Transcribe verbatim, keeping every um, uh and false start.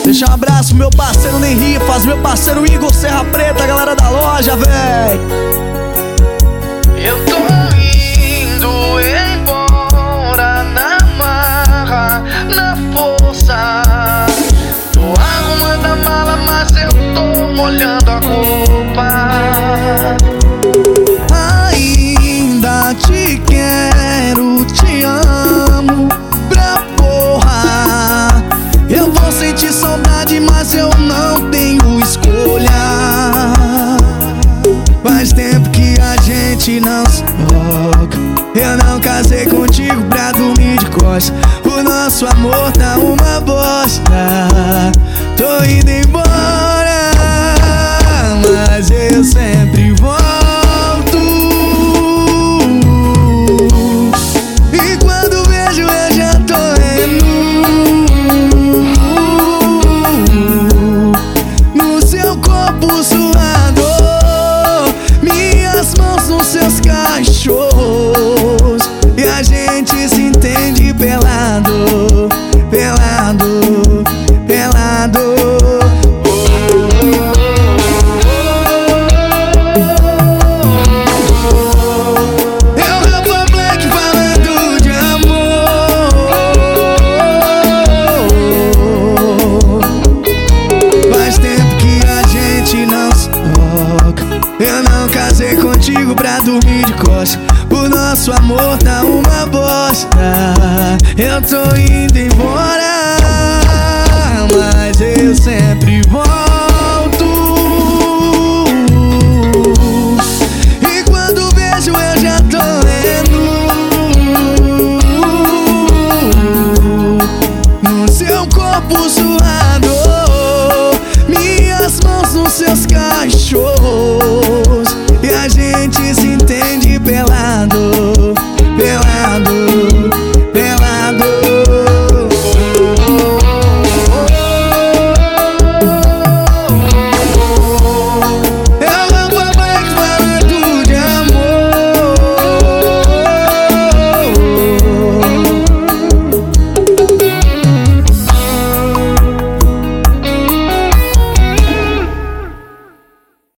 Deixa um abraço pro meu parceiro Ney Rifas, meu parceiro Igor Serra Preta, galera da loja, véi. Eu tô indo embora na marra, na força. Tô arrumando a mala, mas eu tô molhando a roupa. Ainda te quero, te amo pra porra. Eu vou sentir saudade, mas eu não tenho escolha. Faz tempo que a gente não se toca. Eu não casei contigo pra dormir de costas. O nosso amor tá uma bosta. Tô indo embora, mas eu sempre volto. E quando vejo eu já tô indo no seu corpo suado, minhas mãos nos seus cachorros. E a gente se entende pelado, pelado, pelado. Eu não casei contigo pra dormir de costas. O nosso amor tá uma bosta. Eu tô indo embora, mas eu sempre volto. E quando vejo eu já tô indo no seu corpo suave.